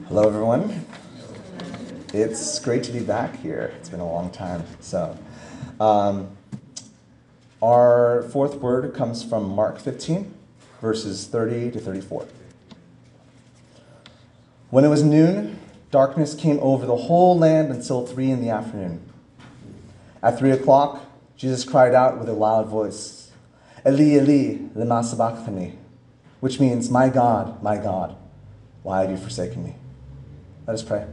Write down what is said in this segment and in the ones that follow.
Hello, everyone. It's great to be back here. It's been a long time. Our fourth word comes from Mark 15, verses 30 to 34. When it was noon, darkness came over the whole land until 3 in the afternoon. At 3 o'clock, Jesus cried out with a loud voice, Eli, Eli, lema sabachthani, which means, my God, why have you forsaken me? Let us pray.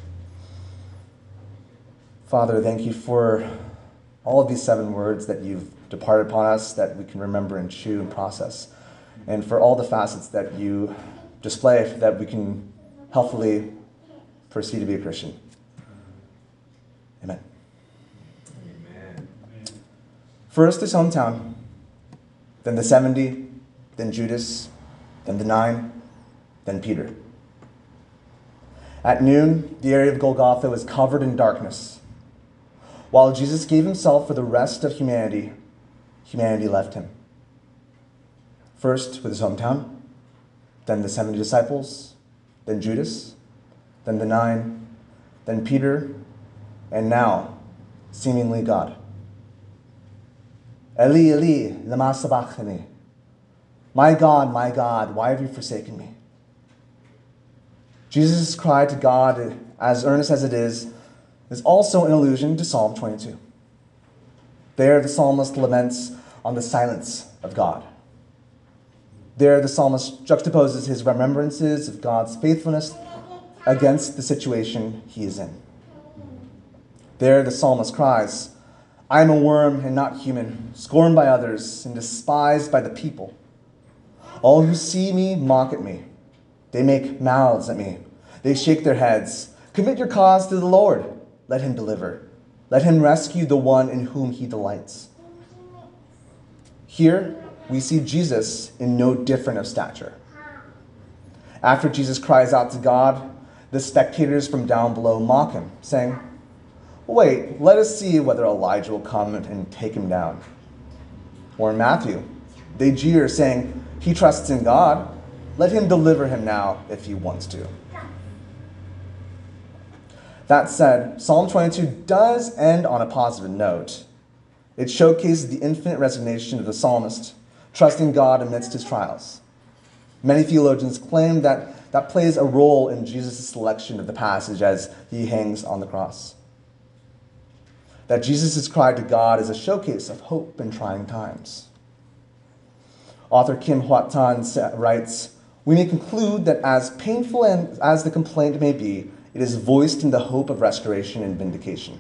Father, thank you for all of these 7 words that you've departed upon us that we can remember and chew and process, and for all the facets that you display that we can healthily proceed to be a Christian. Amen. Amen. First his hometown, then the 70, then Judas, then the 9, then Peter. At noon, the area of Golgotha was covered in darkness. While Jesus gave himself for the rest of humanity, humanity left him. First with his hometown, then the 70 disciples, then Judas, then the 9, then Peter, and now, seemingly God. Eli, Eli, lema sabachthani. My God, why have you forsaken me? Jesus' cry to God, as earnest as it is also an allusion to Psalm 22. There, the psalmist laments on the silence of God. There, the psalmist juxtaposes his remembrances of God's faithfulness against the situation he is in. There, the psalmist cries, I am a worm and not human, scorned by others and despised by the people. All who see me mock at me. They make mouths at me. They shake their heads. Commit your cause to the Lord. Let him deliver. Let him rescue the one in whom he delights. Here, we see Jesus in no different of stature. After Jesus cries out to God, the spectators from down below mock him, saying, wait, let us see whether Elijah will come and take him down. Or in Matthew, they jeer, saying, he trusts in God. Let him deliver him now if he wants to. That said, Psalm 22 does end on a positive note. It showcases the infinite resignation of the psalmist, trusting God amidst his trials. Many theologians claim that that plays a role in Jesus' selection of the passage as he hangs on the cross. That Jesus' cry to God is a showcase of hope in trying times. Author Kim Huat Tan writes, we may conclude that as painful as the complaint may be, it is voiced in the hope of restoration and vindication.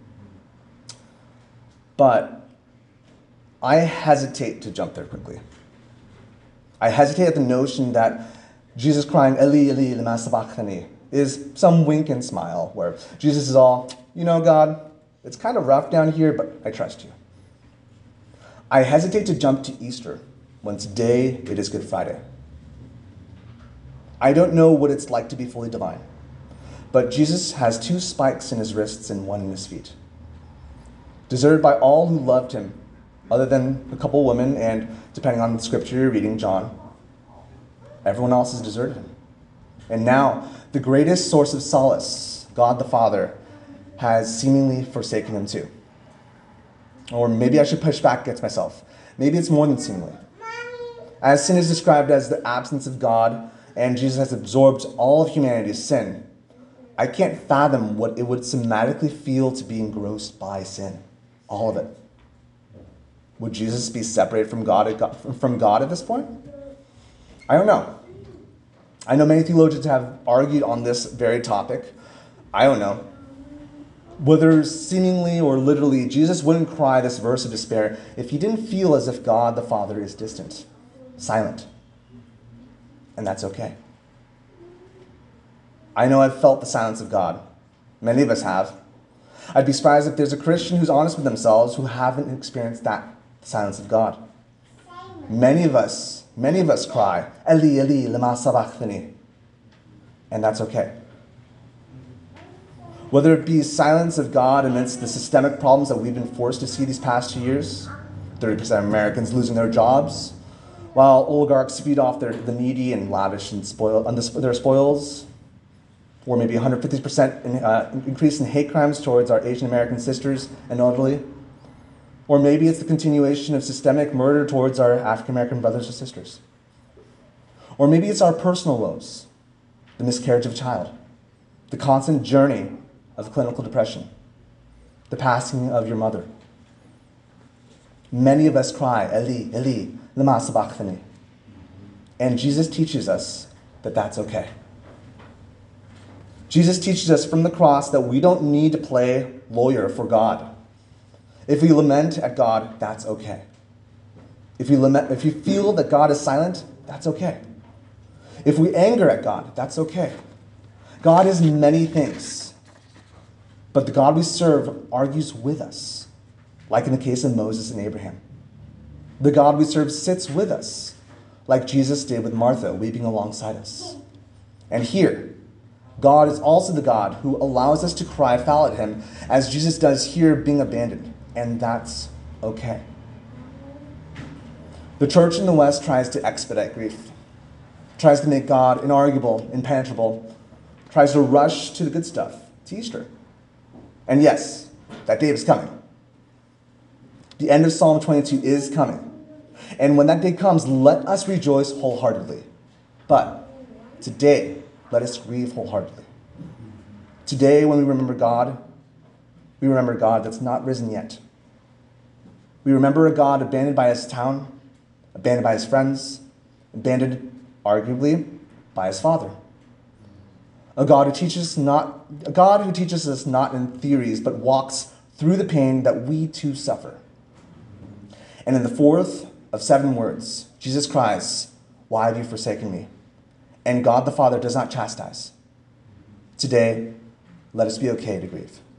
But I hesitate to jump there quickly. I hesitate at the notion that Jesus crying, Eli, Eli, lema sabachthani, is some wink and smile where Jesus is all, God, it's kind of rough down here, but I trust you. I hesitate to jump to Easter when today it is Good Friday. I don't know what it's like to be fully divine, but Jesus has 2 spikes in his wrists and 1 in his feet. Deserted by all who loved him, other than a couple women and, depending on the scripture you're reading, John, everyone else has deserted him. And now, the greatest source of solace, God the Father, has seemingly forsaken him too. Or maybe I should push back against myself. Maybe it's more than seemingly. As sin is described as the absence of God, and Jesus has absorbed all of humanity's sin, I can't fathom what it would somatically feel to be engrossed by sin. All of it. Would Jesus be separated from God at this point? I don't know. I know many theologians have argued on this very topic. I don't know. Whether seemingly or literally, Jesus wouldn't cry this verse of despair if he didn't feel as if God the Father is distant, silent. And that's okay. I know I've felt the silence of God. Many of us have. I'd be surprised if there's a Christian who's honest with themselves who haven't experienced that silence of God. Many of us cry, Eli, Eli, lema sabachthani. And that's okay. Whether it be silence of God amidst the systemic problems that we've been forced to see these past 2 years, 30% of Americans losing their jobs, while oligarchs feed off the needy and lavish and spoil their spoils, or maybe 150% increase in hate crimes towards our Asian American sisters and elderly. Or maybe it's the continuation of systemic murder towards our African American brothers or sisters. Or maybe it's our personal woes, the miscarriage of a child, the constant journey of clinical depression, the passing of your mother. Many of us cry, Eli, Eli, lama sabachthani. And Jesus teaches us that that's okay. Jesus teaches us from the cross that we don't need to play lawyer for God. If we lament at God, that's okay. If you feel that God is silent, that's okay. If we anger at God, that's okay. God is many things, but the God we serve argues with us, like in the case of Moses and Abraham. The God we serve sits with us, like Jesus did with Martha, weeping alongside us. And here, God is also the God who allows us to cry foul at him, as Jesus does here, being abandoned. And that's okay. The church in the West tries to expedite grief, tries to make God inarguable, impenetrable, tries to rush to the good stuff, to Easter. And yes, that day is coming. The end of Psalm 22 is coming. And when that day comes, let us rejoice wholeheartedly. But today, let us grieve wholeheartedly. Today, when we remember God, we remember a God that's not risen yet. We remember a God abandoned by his town, abandoned by his friends, abandoned, arguably, by his Father. A God who teaches us not in theories, but walks through the pain that we too suffer. And in the fourth of 7 words, Jesus cries, "Why have you forsaken me?" And God the Father does not chastise. Today, let us be okay to grieve.